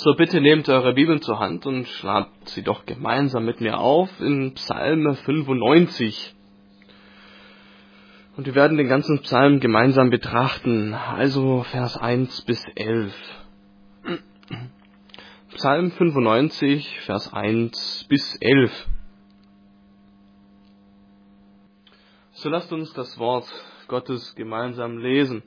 So bitte nehmt eure Bibeln zur Hand und schlagt sie doch gemeinsam mit mir auf in Psalm 95. Und wir werden den ganzen Psalm gemeinsam betrachten, also Vers 1 bis 11. Psalm 95, Vers 1 bis 11. So lasst uns das Wort Gottes gemeinsam lesen.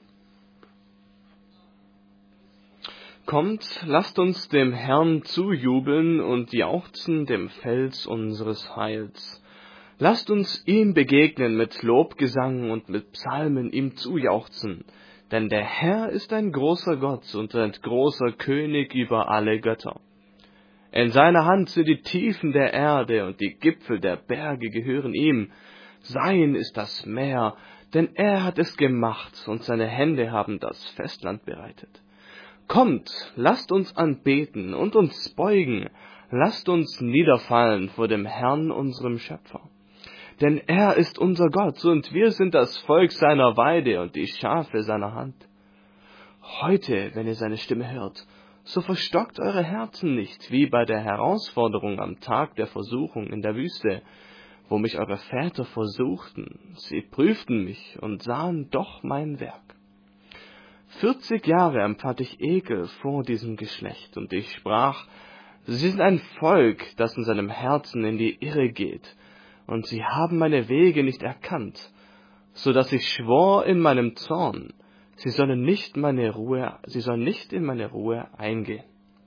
Kommt, lasst uns dem Herrn zujubeln und jauchzen dem Fels unseres Heils. Lasst uns ihm begegnen mit Lobgesang und mit Psalmen ihm zujauchzen. Denn der Herr ist ein großer Gott und ein großer König über alle Götter. In seiner Hand sind die Tiefen der Erde und die Gipfel der Berge gehören ihm. Sein ist das Meer, denn er hat es gemacht und seine Hände haben das Festland bereitet. Kommt, lasst uns anbeten und uns beugen, lasst uns niederfallen vor dem Herrn, unserem Schöpfer. Denn er ist unser Gott und wir sind das Volk seiner Weide und die Schafe seiner Hand. Heute, wenn ihr seine Stimme hört, so verstockt eure Herzen nicht, wie bei der Herausforderung am Tag der Versuchung in der Wüste, wo mich eure Väter versuchten. Sie prüften mich und sahen doch mein Werk. 40 Jahre empfand ich Ekel vor diesem Geschlecht, und ich sprach, sie sind ein Volk, das in seinem Herzen in die Irre geht, und sie haben meine Wege nicht erkannt, so dass ich schwor in meinem Zorn, sie sollen nicht in meine Ruhe eingehen.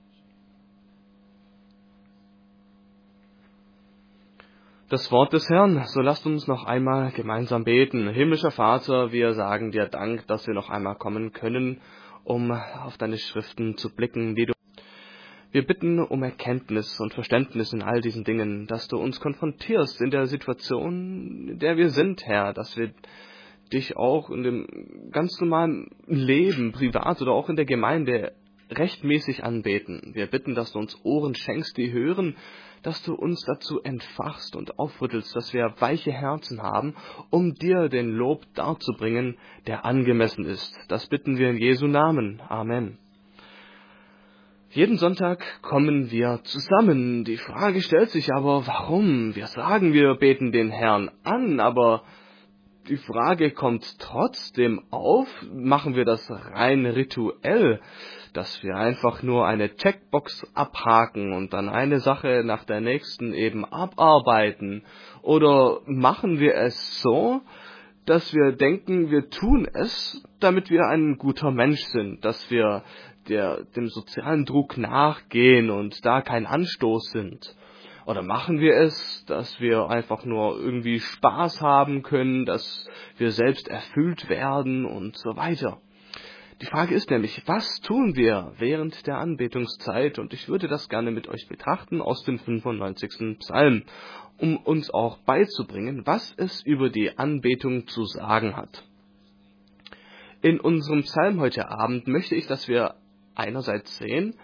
Das Wort des Herrn, so lasst uns noch einmal gemeinsam beten. Himmlischer Vater, wir sagen dir Dank, dass wir noch einmal kommen können, um auf deine Schriften zu blicken, die du... Wir bitten um Erkenntnis und Verständnis in all diesen Dingen, dass du uns konfrontierst in der Situation, in der wir sind, Herr, dass wir dich auch in dem ganz normalen Leben, privat oder auch in der Gemeinde, rechtmäßig anbeten. Wir bitten, dass du uns Ohren schenkst, die hören, dass du uns dazu entfachst und aufrüttelst, dass wir weiche Herzen haben, um dir den Lob darzubringen, der angemessen ist. Das bitten wir in Jesu Namen. Amen. Jeden Sonntag kommen wir zusammen. Die Frage stellt sich aber, warum? Wir sagen, wir beten den Herrn an, aber die Frage kommt trotzdem auf, machen wir das rein rituell, dass wir einfach nur eine Checkbox abhaken und dann eine Sache nach der nächsten eben abarbeiten? Oder machen wir es so, dass wir denken, wir tun es, damit wir ein guter Mensch sind, dass wir dem sozialen Druck nachgehen und da kein Anstoß sind? Oder machen wir es, dass wir einfach nur irgendwie Spaß haben können, dass wir selbst erfüllt werden und so weiter? Die Frage ist nämlich, was tun wir während der Anbetungszeit? Und ich würde das gerne mit euch betrachten aus dem 95. Psalm, um uns auch beizubringen, was es über die Anbetung zu sagen hat. In unserem Psalm heute Abend möchte ich, dass wir einerseits sehen,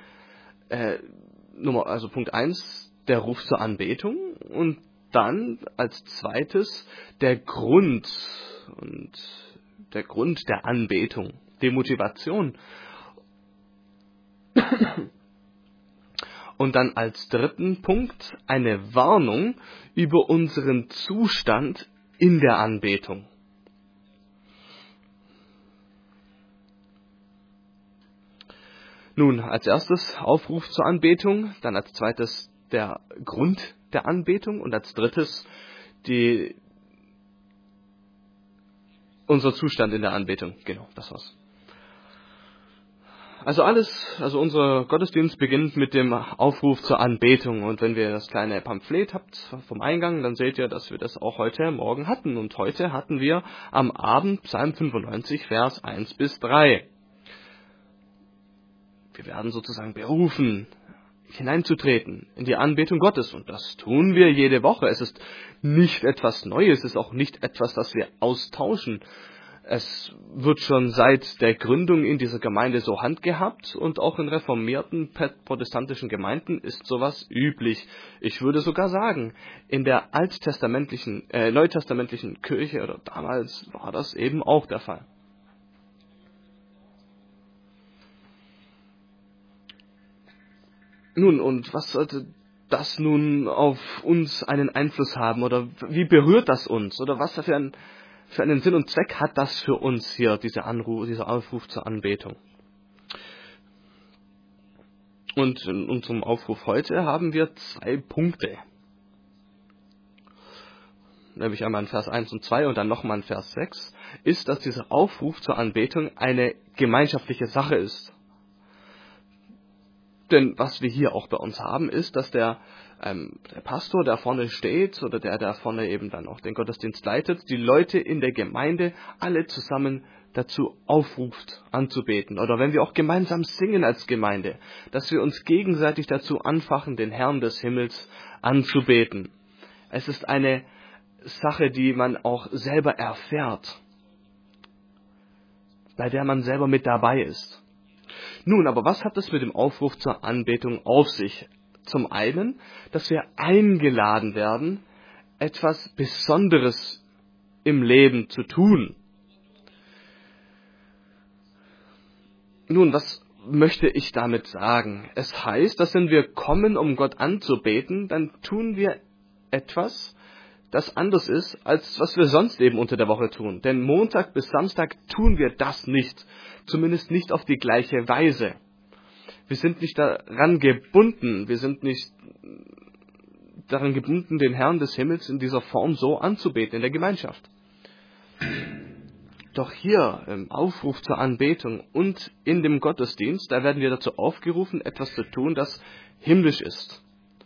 Punkt 1, der Ruf zur Anbetung, und dann als zweites der Grund der Anbetung, die Motivation. Und dann als dritten Punkt eine Warnung über unseren Zustand in der Anbetung. Nun, als erstes Aufruf zur Anbetung, dann als zweites der Grund der Anbetung und als drittes unser Zustand in der Anbetung. Genau, das war's. Also unser Gottesdienst beginnt mit dem Aufruf zur Anbetung, und wenn ihr das kleine Pamphlet habt vom Eingang, dann seht ihr, dass wir das auch heute Morgen hatten, und heute hatten wir am Abend Psalm 95, Vers 1 bis 3. Wir werden sozusagen berufen, hineinzutreten in die Anbetung Gottes, und das tun wir jede Woche. Es ist nicht etwas Neues, es ist auch nicht etwas, das wir austauschen. Es wird schon seit der Gründung in dieser Gemeinde so handgehabt, und auch in reformierten protestantischen Gemeinden ist sowas üblich. Ich würde sogar sagen, in der neutestamentlichen Kirche oder damals war das eben auch der Fall. Nun, und was sollte das nun auf uns einen Einfluss haben? Oder wie berührt das uns? Oder was für einen Sinn und Zweck hat das für uns hier, dieser Aufruf zur Anbetung? Und in unserem Aufruf heute haben wir 2 Punkte. Nämlich einmal in Vers 1 und 2 und dann nochmal in Vers 6, ist, dass dieser Aufruf zur Anbetung eine gemeinschaftliche Sache ist. Denn was wir hier auch bei uns haben, ist, dass der Pastor, der vorne steht, oder der vorne eben dann auch den Gottesdienst leitet, die Leute in der Gemeinde alle zusammen dazu aufruft, anzubeten. Oder wenn wir auch gemeinsam singen als Gemeinde, dass wir uns gegenseitig dazu anfachen, den Herrn des Himmels anzubeten. Es ist eine Sache, die man auch selber erfährt, bei der man selber mit dabei ist. Nun, aber was hat es mit dem Aufruf zur Anbetung auf sich? Zum einen, dass wir eingeladen werden, etwas Besonderes im Leben zu tun. Nun, was möchte ich damit sagen? Es heißt, dass wenn wir kommen, um Gott anzubeten, dann tun wir etwas, das anders ist, als was wir sonst eben unter der Woche tun. Denn Montag bis Samstag tun wir das nicht. Zumindest nicht auf die gleiche Weise. Wir sind nicht daran gebunden, den Herrn des Himmels in dieser Form so anzubeten in der Gemeinschaft. Doch hier im Aufruf zur Anbetung und in dem Gottesdienst, da werden wir dazu aufgerufen, etwas zu tun, das himmlisch ist.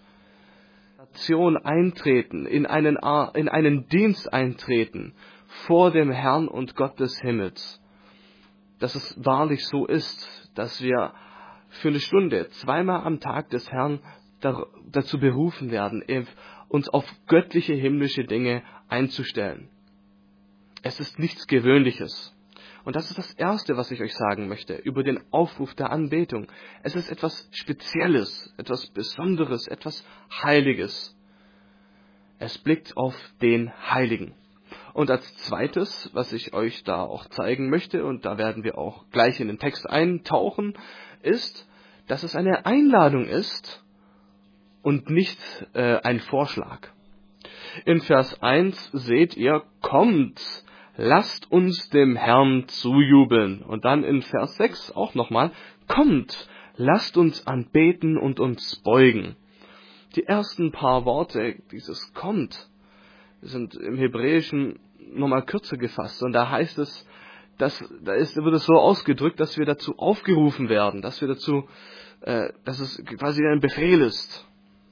Eintreten, in einen Dienst eintreten vor dem Herrn und Gott des Himmels. Dass es wahrlich so ist, dass wir für eine Stunde, 2-mal am Tag des Herrn dazu berufen werden, uns auf göttliche, himmlische Dinge einzustellen. Es ist nichts Gewöhnliches. Und das ist das Erste, was ich euch sagen möchte, über den Aufruf der Anbetung. Es ist etwas Spezielles, etwas Besonderes, etwas Heiliges. Es blickt auf den Heiligen. Und als zweites, was ich euch da auch zeigen möchte, und da werden wir auch gleich in den Text eintauchen, ist, dass es eine Einladung ist und nicht ein Vorschlag. In Vers 1 seht ihr, kommt, lasst uns dem Herrn zujubeln. Und dann in Vers 6 auch nochmal, kommt, lasst uns anbeten und uns beugen. Die ersten paar Worte, dieses kommt, sind im Hebräischen nochmal kürzer gefasst. Und da heißt es, wird es so ausgedrückt, dass wir dazu aufgerufen werden, dass es quasi ein Befehl ist.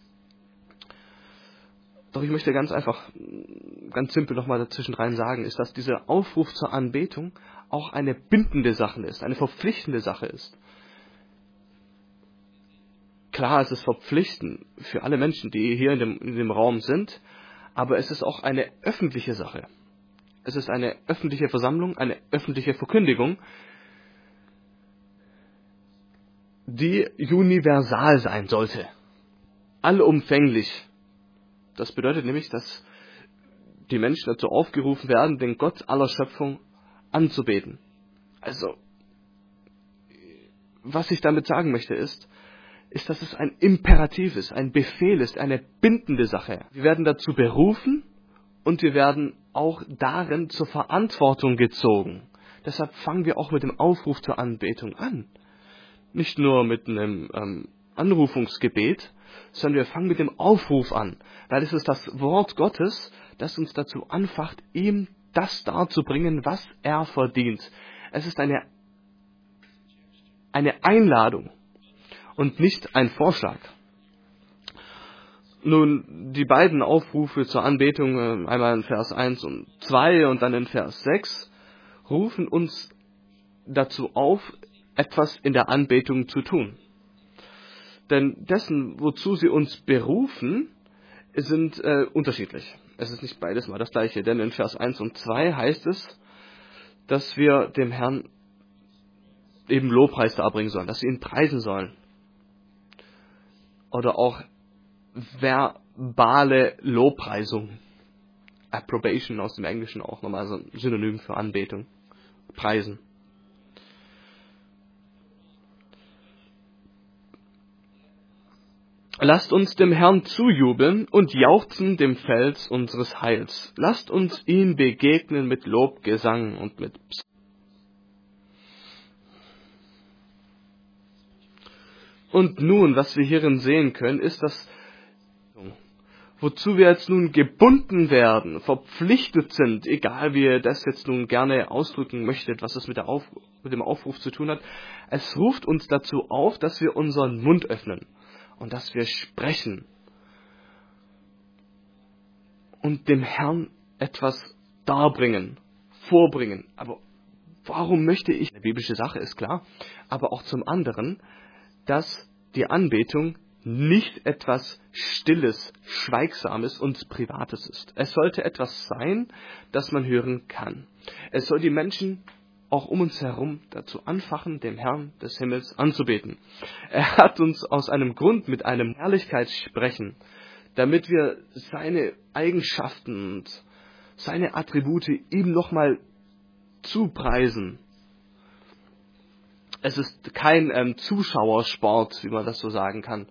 Doch ich möchte ganz simpel nochmal dazwischen rein sagen, ist, dass dieser Aufruf zur Anbetung auch eine bindende Sache ist, eine verpflichtende Sache ist. Klar, es ist verpflichtend für alle Menschen, die hier in dem Raum sind, aber es ist auch eine öffentliche Sache. Es ist eine öffentliche Versammlung, eine öffentliche Verkündigung, die universal sein sollte. Allumfänglich. Das bedeutet nämlich, dass die Menschen dazu aufgerufen werden, den Gott aller Schöpfung anzubeten. Also, was ich damit sagen möchte ist, dass es ein Imperativ ist, ein Befehl ist, eine bindende Sache. Wir werden dazu berufen und wir werden auch darin zur Verantwortung gezogen. Deshalb fangen wir auch mit dem Aufruf zur Anbetung an. Nicht nur mit einem Anrufungsgebet, sondern wir fangen mit dem Aufruf an, weil es ist das Wort Gottes, das uns dazu anfacht, ihm das darzubringen, was er verdient. Es ist eine Einladung und nicht ein Vorschlag. Nun, die beiden Aufrufe zur Anbetung, einmal in Vers 1 und 2 und dann in Vers 6, rufen uns dazu auf, etwas in der Anbetung zu tun. Denn dessen, wozu sie uns berufen, sind unterschiedlich. Es ist nicht beides mal das Gleiche, denn in Vers 1 und 2 heißt es, dass wir dem Herrn eben Lobpreis darbringen sollen, dass wir ihn preisen sollen. Oder auch verbale Lobpreisung. Approbation aus dem Englischen auch nochmal so ein Synonym für Anbetung. Preisen. Lasst uns dem Herrn zujubeln und jauchzen dem Fels unseres Heils. Lasst uns ihm begegnen mit Lobgesang und mit Psalmen. Und nun, was wir hierin sehen können, ist, dass wozu wir jetzt nun gebunden werden, verpflichtet sind, egal wie ihr das jetzt nun gerne ausdrücken möchtet, was es mit dem Aufruf zu tun hat. Es ruft uns dazu auf, dass wir unseren Mund öffnen und dass wir sprechen und dem Herrn etwas darbringen, vorbringen. Aber warum möchte ich? Eine biblische Sache ist klar, aber auch zum anderen, dass die Anbetung nicht etwas Stilles, Schweigsames und Privates ist. Es sollte etwas sein, das man hören kann. Es soll die Menschen auch um uns herum dazu anfachen, dem Herrn des Himmels anzubeten. Er hat uns aus einem Grund mit einem Herrlichkeitssprechen, damit wir seine Eigenschaften und seine Attribute ihm nochmal zupreisen. Es ist kein Zuschauersport, wie man das so sagen kann.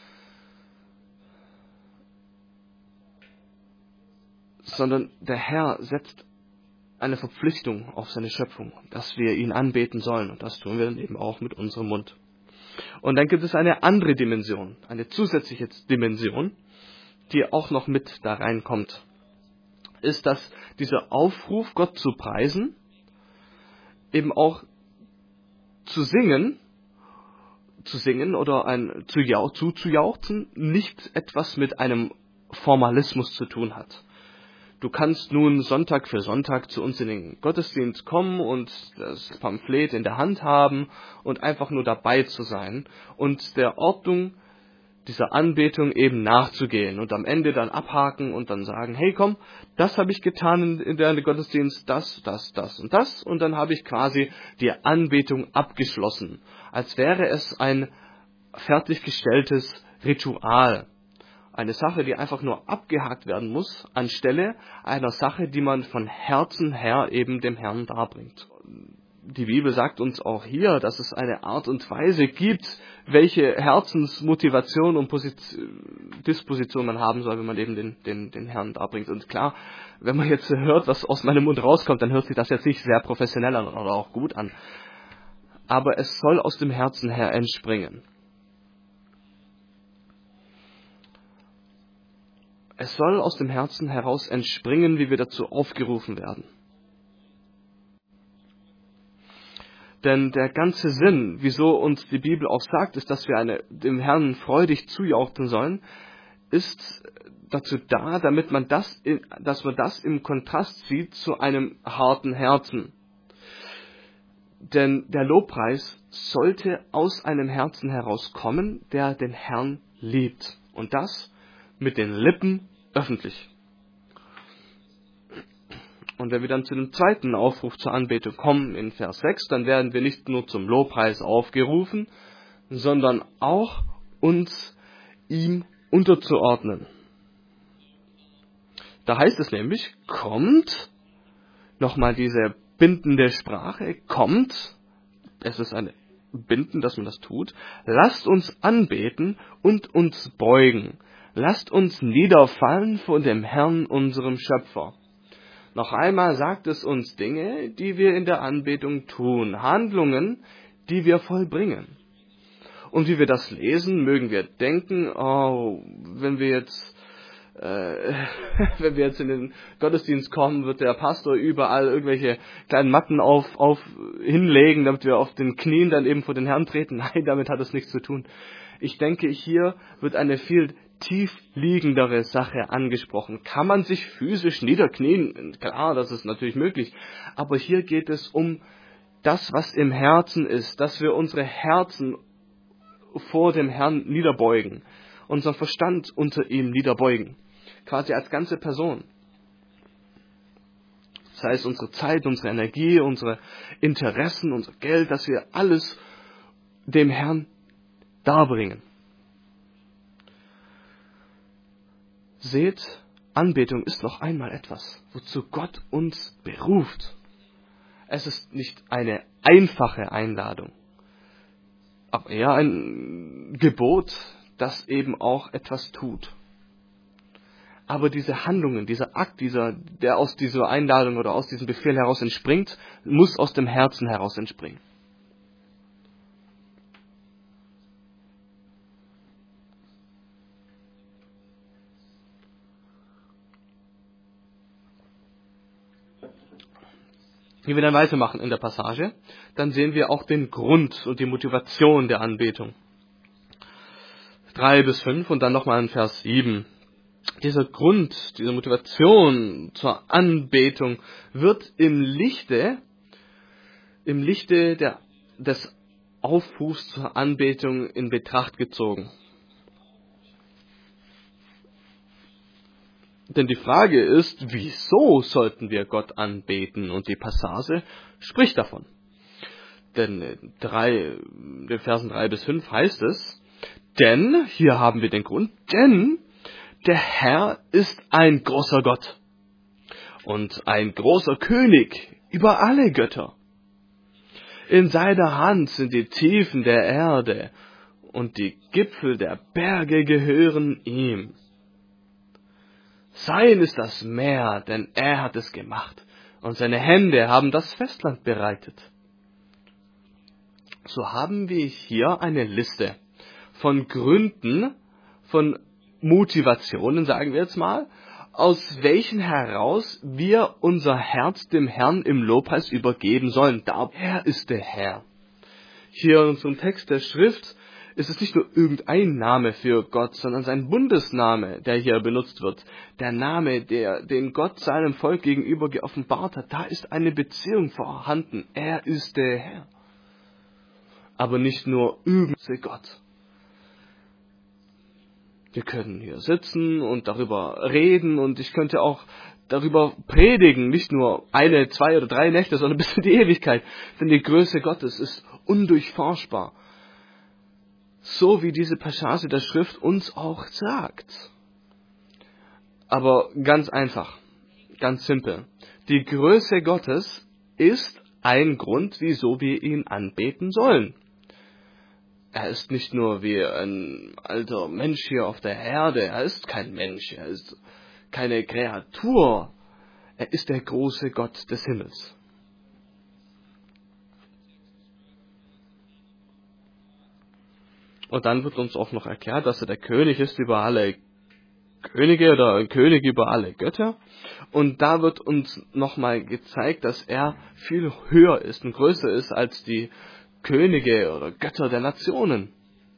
Sondern der Herr setzt eine Verpflichtung auf seine Schöpfung, dass wir ihn anbeten sollen. Und das tun wir dann eben auch mit unserem Mund. Und dann gibt es eine andere Dimension, eine zusätzliche Dimension, die auch noch mit da reinkommt. Ist, dass dieser Aufruf, Gott zu preisen, eben auch zu singen oder zuzujauchzen, nicht etwas mit einem Formalismus zu tun hat. Du kannst nun Sonntag für Sonntag zu uns in den Gottesdienst kommen und das Pamphlet in der Hand haben und einfach nur dabei zu sein und der Ordnung dieser Anbetung eben nachzugehen und am Ende dann abhaken und dann sagen, hey komm, das habe ich getan in der Gottesdienst, das und dann habe ich quasi die Anbetung abgeschlossen, als wäre es ein fertiggestelltes Ritual. Eine Sache, die einfach nur abgehakt werden muss, anstelle einer Sache, die man von Herzen her eben dem Herrn darbringt. Die Bibel sagt uns auch hier, dass es eine Art und Weise gibt, welche Herzensmotivation und Disposition man haben soll, wenn man eben den Herrn darbringt. Und klar, wenn man jetzt hört, was aus meinem Mund rauskommt, dann hört sich das jetzt nicht sehr professionell an oder auch gut an. Aber es soll aus dem Herzen her entspringen. Es soll aus dem Herzen heraus entspringen, wie wir dazu aufgerufen werden. Denn der ganze Sinn, wieso uns die Bibel auch sagt, ist, dass wir dem Herrn freudig zujauchzen sollen, ist dazu da, damit dass man das im Kontrast sieht zu einem harten Herzen. Denn der Lobpreis sollte aus einem Herzen herauskommen, der den Herrn liebt. Und das mit den Lippen öffentlich. Und wenn wir dann zu dem zweiten Aufruf zur Anbetung kommen in Vers 6, dann werden wir nicht nur zum Lobpreis aufgerufen, sondern auch uns ihm unterzuordnen. Da heißt es nämlich, kommt, nochmal diese bindende Sprache, kommt, es ist ein Binden, dass man das tut, lasst uns anbeten und uns beugen. Lasst uns niederfallen vor dem Herrn, unserem Schöpfer. Noch einmal sagt es uns Dinge, die wir in der Anbetung tun, Handlungen, die wir vollbringen. Und wie wir das lesen, mögen wir denken, wenn wir jetzt in den Gottesdienst kommen, wird der Pastor überall irgendwelche kleinen Matten hinlegen, damit wir auf den Knien dann eben vor den Herrn treten. Nein, damit hat es nichts zu tun. Ich denke, hier wird eine viel tief liegendere Sache angesprochen. Kann man sich physisch niederknien? Klar, das ist natürlich möglich. Aber hier geht es um das, was im Herzen ist, dass wir unsere Herzen vor dem Herrn niederbeugen, unseren Verstand unter ihm niederbeugen, quasi als ganze Person. Das heißt, unsere Zeit, unsere Energie, unsere Interessen, unser Geld, dass wir alles dem Herrn darbringen. Seht, Anbetung ist noch einmal etwas, wozu Gott uns beruft. Es ist nicht eine einfache Einladung, aber eher ein Gebot, das eben auch etwas tut. Aber diese Handlungen, dieser Akt, der aus dieser Einladung oder aus diesem Befehl heraus entspringt, muss aus dem Herzen heraus entspringen. Wenn wir dann weitermachen in der Passage, dann sehen wir auch den Grund und die Motivation der Anbetung. 3-5 und dann nochmal in Vers 7. Dieser Grund, diese Motivation zur Anbetung wird im Lichte des Aufrufs zur Anbetung in Betracht gezogen. Denn die Frage ist, wieso sollten wir Gott anbeten? Und die Passage spricht davon. Denn in den Versen 3-5 heißt es, denn, hier haben wir den Grund, denn der Herr ist ein großer Gott und ein großer König über alle Götter. In seiner Hand sind die Tiefen der Erde und die Gipfel der Berge gehören ihm. Sein ist das Meer, denn er hat es gemacht, und seine Hände haben das Festland bereitet. So haben wir hier eine Liste von Gründen, von Motivationen, sagen wir jetzt mal, aus welchen heraus wir unser Herz dem Herrn im Lobpreis übergeben sollen. Er ist der Herr. Hier in unserem Text der Schrift ist es nicht nur irgendein Name für Gott, sondern sein Bundesname, der hier benutzt wird. Der Name, den Gott seinem Volk gegenüber geoffenbart hat. Da ist eine Beziehung vorhanden. Er ist der Herr. Aber nicht nur irgendein Gott. Wir können hier sitzen und darüber reden und ich könnte auch darüber predigen, nicht nur 1, 2 oder 3 Nächte, sondern bis in die Ewigkeit. Denn die Größe Gottes ist undurchforschbar. So wie diese Passage der Schrift uns auch sagt. Aber ganz einfach, ganz simpel. Die Größe Gottes ist ein Grund, wieso wir ihn anbeten sollen. Er ist nicht nur wie ein alter Mensch hier auf der Erde, er ist kein Mensch, er ist keine Kreatur, er ist der große Gott des Himmels. Und dann wird uns auch noch erklärt, dass er der König ist über alle Könige oder ein König über alle Götter. Und da wird uns nochmal gezeigt, dass er viel höher ist und größer ist als die Könige oder Götter der Nationen.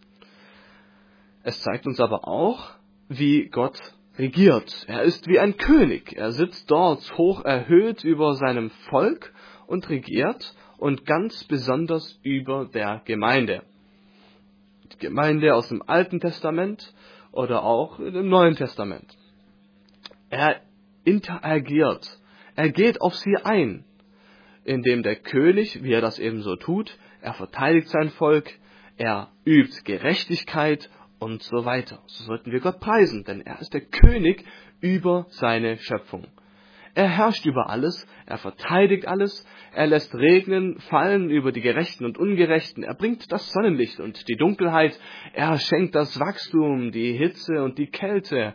Es zeigt uns aber auch, wie Gott regiert. Er ist wie ein König. Er sitzt dort hoch erhöht über seinem Volk und regiert und ganz besonders über der Gemeinde. Die Gemeinde aus dem Alten Testament oder auch im Neuen Testament. Er interagiert. Er geht auf sie ein, indem der König, wie er das eben so tut, er verteidigt sein Volk, er übt Gerechtigkeit und so weiter. So sollten wir Gott preisen, denn er ist der König über seine Schöpfung. Er herrscht über alles, er verteidigt alles, er lässt regnen, fallen über die Gerechten und Ungerechten, er bringt das Sonnenlicht und die Dunkelheit, er schenkt das Wachstum, die Hitze und die Kälte.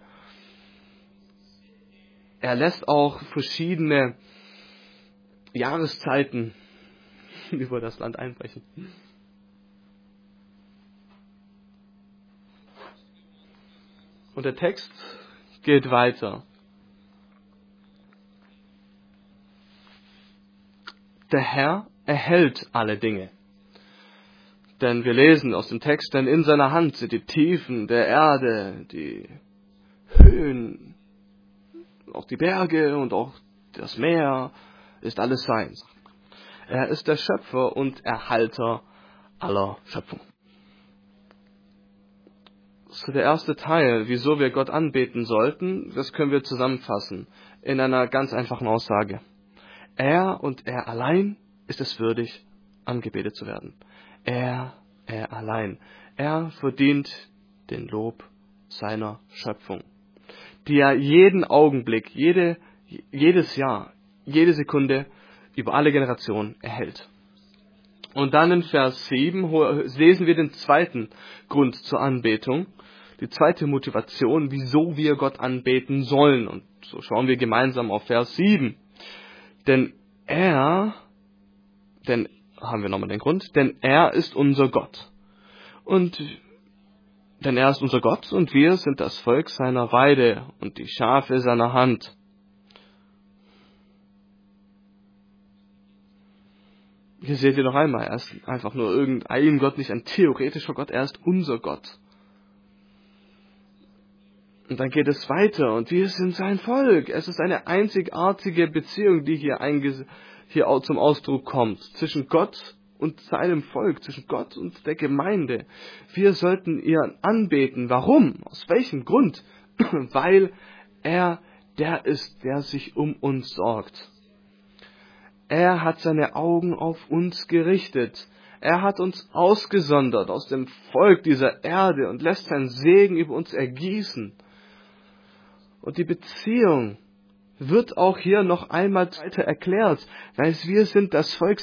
Er lässt auch verschiedene Jahreszeiten über das Land einbrechen. Und der Text geht weiter. Der Herr erhält alle Dinge. Denn wir lesen aus dem Text, denn in seiner Hand sind die Tiefen der Erde, die Höhen, auch die Berge und auch das Meer, ist alles seins. Er ist der Schöpfer und Erhalter aller Schöpfung. So der erste Teil, wieso wir Gott anbeten sollten, das können wir zusammenfassen in einer ganz einfachen Aussage. Er und er allein ist es würdig, angebetet zu werden. Er allein. Er verdient den Lob seiner Schöpfung, die er jeden Augenblick, jedes Jahr, jede Sekunde über alle Generationen erhält. Und dann in Vers 7 lesen wir den zweiten Grund zur Anbetung. die zweite Motivation, wieso wir Gott anbeten sollen. Und so schauen wir gemeinsam auf Vers 7. Denn haben wir nochmal den Grund, denn er ist unser Gott. Denn er ist unser Gott und wir sind das Volk seiner Weide und die Schafe seiner Hand. Hier seht ihr noch einmal, er ist einfach nur irgendein Gott, nicht ein theoretischer Gott, er ist unser Gott. Und dann geht es weiter und wir sind sein Volk. Es ist eine einzigartige Beziehung, die hier auch zum Ausdruck kommt, zwischen Gott und seinem Volk, zwischen Gott und der Gemeinde. Wir sollten ihn anbeten. Warum? Aus welchem Grund? Weil er der ist, der sich um uns sorgt. Er hat seine Augen auf uns gerichtet. Er hat uns ausgesondert aus dem Volk dieser Erde und lässt seinen Segen über uns ergießen. Und die Beziehung wird auch hier noch einmal weiter erklärt, weil wir sind das Volk.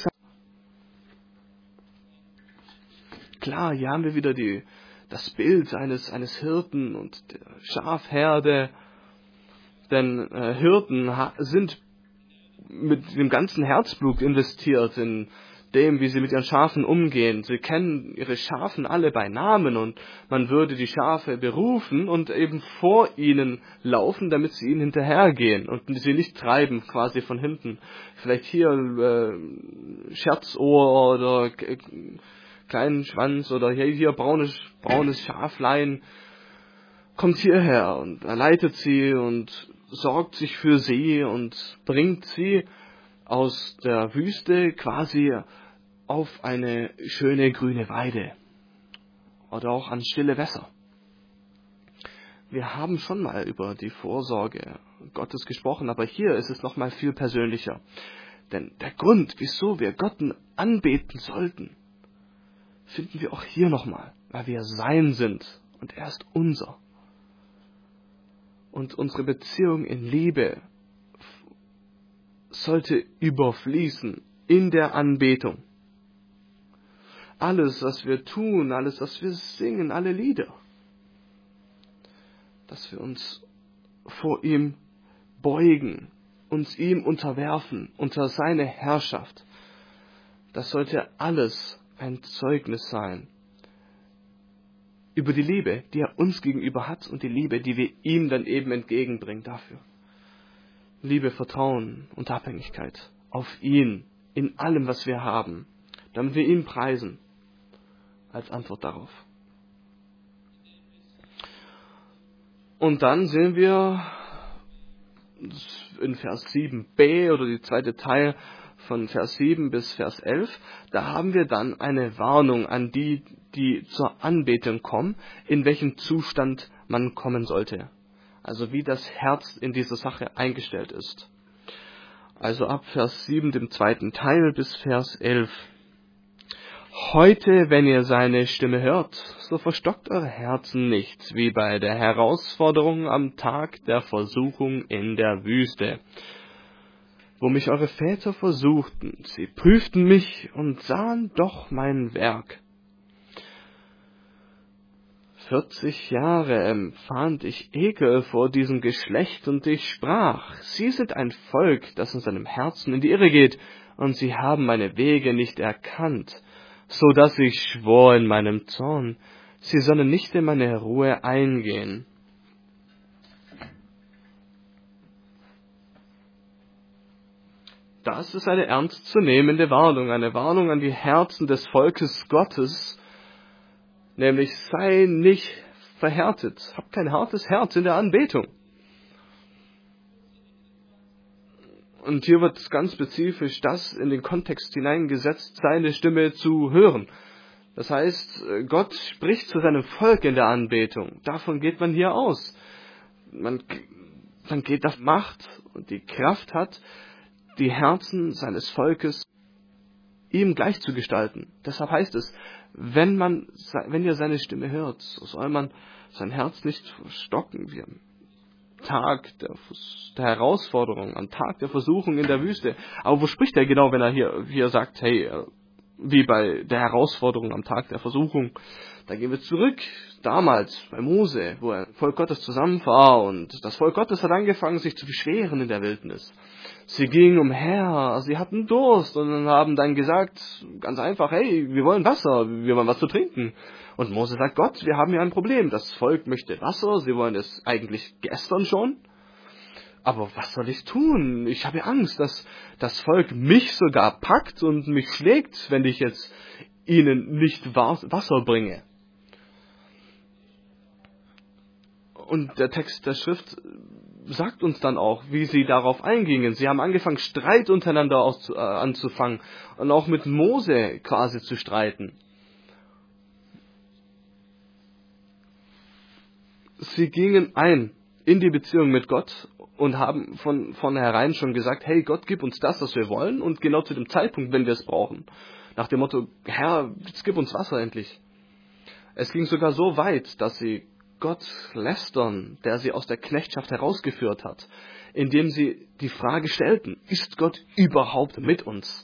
Klar, hier haben wir wieder das Bild eines Hirten und der Schafherde, denn Hirten sind mit dem ganzen Herzblut investiert in dem, wie sie mit ihren Schafen umgehen. Sie kennen ihre Schafen alle bei Namen und man würde die Schafe berufen und eben vor ihnen laufen, damit sie ihnen hinterhergehen und sie nicht treiben quasi von hinten. Vielleicht hier Scherzohr oder kleinen Schwanz oder hier braunes Schaflein kommt hierher und er leitet sie und sorgt sich für sie und bringt sie aus der Wüste quasi auf eine schöne grüne Weide oder auch an stille Wässer. Wir haben schon mal über die Vorsorge Gottes gesprochen, aber hier ist es noch mal viel persönlicher. Denn der Grund, wieso wir Gott anbeten sollten, finden wir auch hier nochmal, weil wir sein sind und er ist unser. Und unsere Beziehung in Liebe sollte überfließen in der Anbetung. Alles, was wir tun, alles, was wir singen, alle Lieder, dass wir uns vor ihm beugen, uns ihm unterwerfen, unter seine Herrschaft, das sollte alles ein Zeugnis sein über die Liebe, die er uns gegenüber hat und die Liebe, die wir ihm dann eben entgegenbringen dafür. Liebe, Vertrauen und Abhängigkeit auf ihn in allem, was wir haben, damit wir ihn preisen als Antwort darauf. Und dann sehen wir in Vers 7b oder die zweite Teil von Vers 7 bis Vers 11, da haben wir dann eine Warnung an die zur Anbetung kommen, in welchem Zustand man kommen sollte. Also wie das Herz in dieser Sache eingestellt ist. Also ab Vers 7, dem zweiten Teil, bis Vers 11. Heute, wenn ihr seine Stimme hört, so verstockt eure Herzen nicht, wie bei der Herausforderung am Tag der Versuchung in der Wüste, wo mich eure Väter versuchten. Sie prüften mich und sahen doch mein Werk. 40 Jahre empfand ich Ekel vor diesem Geschlecht und ich sprach, sie sind ein Volk, das in seinem Herzen in die Irre geht und sie haben meine Wege nicht erkannt, so dass ich schwor in meinem Zorn, sie sollen nicht in meine Ruhe eingehen. Das ist eine ernstzunehmende Warnung, eine Warnung an die Herzen des Volkes Gottes, nämlich sei nicht verhärtet, hab kein hartes Herz in der Anbetung. Und hier wird ganz spezifisch das in den Kontext hineingesetzt, seine Stimme zu hören. Das heißt, Gott spricht zu seinem Volk in der Anbetung. Davon geht man hier aus. Man geht auf Macht und die Kraft hat, die Herzen seines Volkes ihm gleich zu gestalten. Deshalb heißt es, wenn ihr seine Stimme hört, so soll man sein Herz nicht verstocken wie am Tag der Herausforderung, am Tag der Versuchung in der Wüste. Aber wo spricht er genau, wenn er hier sagt, hey, wie bei der Herausforderung am Tag der Versuchung. Da gehen wir zurück, damals bei Mose, wo er Volk Gottes zusammen war und das Volk Gottes hat angefangen, sich zu beschweren in der Wildnis. Sie gingen umher, sie hatten Durst und haben dann gesagt, ganz einfach, hey, wir wollen Wasser, wir wollen was zu trinken. Und Mose sagt, Gott, wir haben hier ein Problem, das Volk möchte Wasser, sie wollen es eigentlich gestern schon. Aber was soll ich tun? Ich habe Angst, dass das Volk mich sogar packt und mich schlägt, wenn ich jetzt ihnen nicht Wasser bringe. Und der Text der Schrift sagt uns dann auch, wie sie darauf eingingen. Sie haben angefangen, Streit untereinander anzufangen und auch mit Mose quasi zu streiten. Sie gingen ein in die Beziehung mit Gott und haben von vornherein schon gesagt, hey Gott, gib uns das, was wir wollen und genau zu dem Zeitpunkt, wenn wir es brauchen. Nach dem Motto, Herr, jetzt gib uns Wasser endlich. Es ging sogar so weit, dass sie Gott lästern, der sie aus der Knechtschaft herausgeführt hat, indem sie die Frage stellten, ist Gott überhaupt mit uns?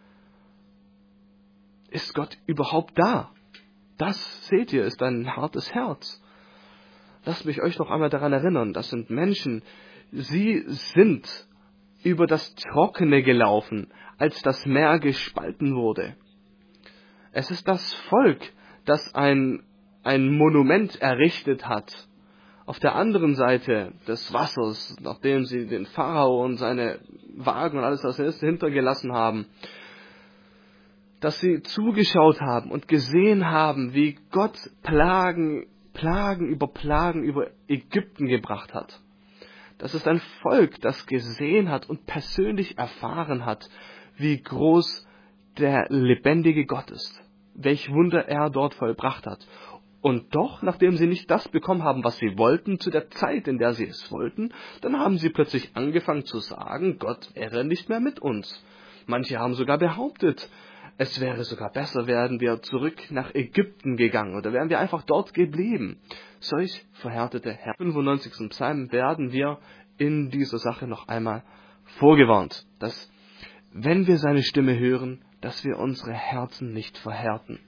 Ist Gott überhaupt da? Das, seht ihr, ist ein hartes Herz. Lasst mich euch noch einmal daran erinnern, das sind Menschen, sie sind über das Trockene gelaufen, als das Meer gespalten wurde. Es ist das Volk, das ein Monument errichtet hat, auf der anderen Seite des Wassers, nachdem sie den Pharao und seine Wagen und alles, was er ist, hintergelassen haben, dass sie zugeschaut haben und gesehen haben, wie Gott Plagen über Ägypten gebracht hat. Das ist ein Volk, das gesehen hat und persönlich erfahren hat, wie groß der lebendige Gott ist, welch Wunder er dort vollbracht hat. Und doch, nachdem sie nicht das bekommen haben, was sie wollten, zu der Zeit, in der sie es wollten, dann haben sie plötzlich angefangen zu sagen, Gott wäre nicht mehr mit uns. Manche haben sogar behauptet, es wäre sogar besser, wären wir zurück nach Ägypten gegangen oder wären wir einfach dort geblieben. Solch verhärtete Herzen. Im 95. Psalm werden wir in dieser Sache noch einmal vorgewarnt, dass, wenn wir seine Stimme hören, dass wir unsere Herzen nicht verhärten.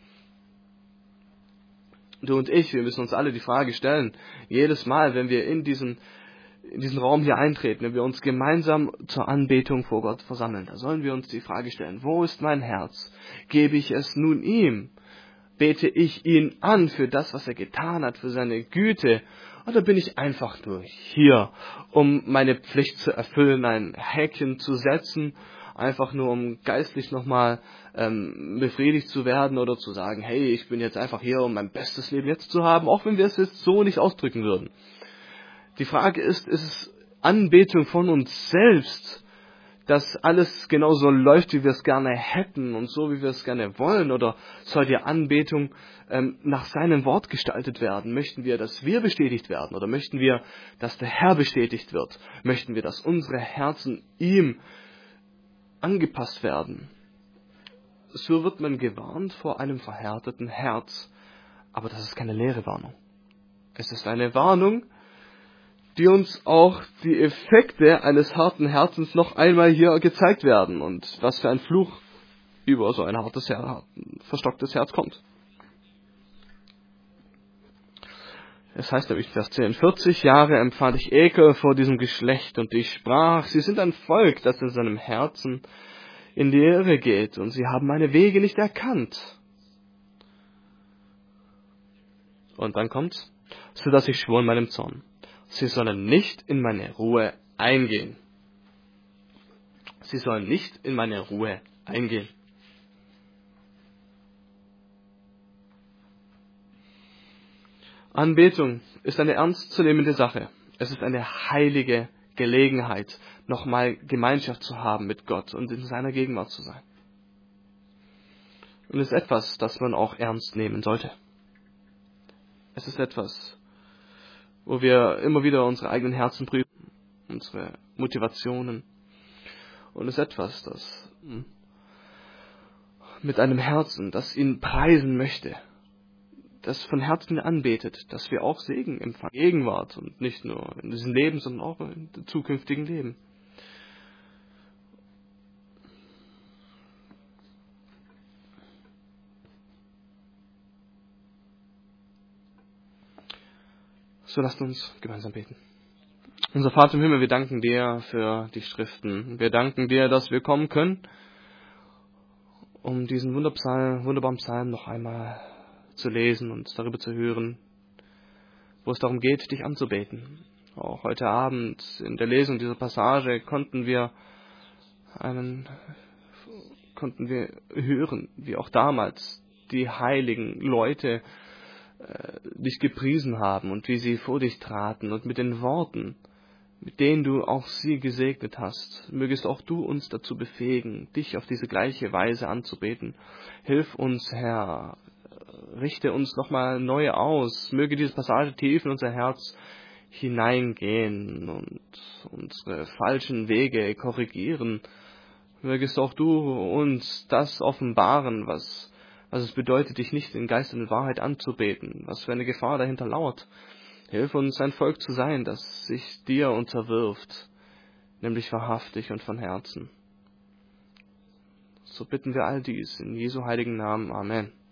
Du und ich, wir müssen uns alle die Frage stellen, jedes Mal, wenn wir in diesen Raum hier eintreten, wenn wir uns gemeinsam zur Anbetung vor Gott versammeln, da sollen wir uns die Frage stellen, wo ist mein Herz? Gebe ich es nun ihm? Bete ich ihn an für das, was er getan hat, für seine Güte? Oder bin ich einfach nur hier, um meine Pflicht zu erfüllen, ein Häkchen zu setzen, einfach nur um geistlich nochmal befriedigt zu werden oder zu sagen, hey, ich bin jetzt einfach hier, um mein bestes Leben jetzt zu haben, auch wenn wir es jetzt so nicht ausdrücken würden. Die Frage ist es Anbetung von uns selbst, dass alles genauso läuft, wie wir es gerne hätten und so, wie wir es gerne wollen? Oder soll die Anbetung nach seinem Wort gestaltet werden? Möchten wir, dass wir bestätigt werden? Oder möchten wir, dass der Herr bestätigt wird? Möchten wir, dass unsere Herzen ihm angepasst werden? So wird man gewarnt vor einem verhärteten Herz. Aber das ist keine leere Warnung. Es ist eine Warnung, die uns auch die Effekte eines harten Herzens noch einmal hier gezeigt werden und was für ein Fluch über so ein hartes, verstocktes Herz kommt. Es heißt nämlich in Vers 10, 40 Jahre empfand ich Ekel vor diesem Geschlecht und ich sprach, sie sind ein Volk, das in seinem Herzen in die Irre geht und sie haben meine Wege nicht erkannt. Und dann kommt's, so dass ich schwor in meinem Zorn. Sie sollen nicht in meine Ruhe eingehen. Sie sollen nicht in meine Ruhe eingehen. Anbetung ist eine ernstzunehmende Sache. Es ist eine heilige Gelegenheit, nochmal Gemeinschaft zu haben mit Gott und in seiner Gegenwart zu sein. Und es ist etwas, das man auch ernst nehmen sollte. Es ist etwas, wo wir immer wieder unsere eigenen Herzen prüfen, unsere Motivationen. Und es ist etwas, das mit einem Herzen, das ihn preisen möchte, das von Herzen anbetet, dass wir auch Segen empfangen, Gegenwart und nicht nur in diesem Leben, sondern auch in dem zukünftigen Leben. So lasst uns gemeinsam beten. Unser Vater im Himmel, wir danken dir für die Schriften. Wir danken dir, dass wir kommen können, um diesen wunderbaren Psalm noch einmal zu lesen und darüber zu hören, wo es darum geht, dich anzubeten. Auch heute Abend in der Lesung dieser Passage konnten wir hören, wie auch damals die heiligen Leute dich gepriesen haben und wie sie vor dich traten und mit den Worten, mit denen du auch sie gesegnet hast, mögest auch du uns dazu befähigen, dich auf diese gleiche Weise anzubeten. Hilf uns, Herr, richte uns nochmal neu aus, möge diese Passage tief in unser Herz hineingehen und unsere falschen Wege korrigieren. Mögest auch du uns das offenbaren, was es bedeutet, dich nicht in Geist und in Wahrheit anzubeten, was für eine Gefahr dahinter lauert. Hilf uns, ein Volk zu sein, das sich dir unterwirft, nämlich wahrhaftig und von Herzen. So bitten wir all dies in Jesu heiligen Namen. Amen.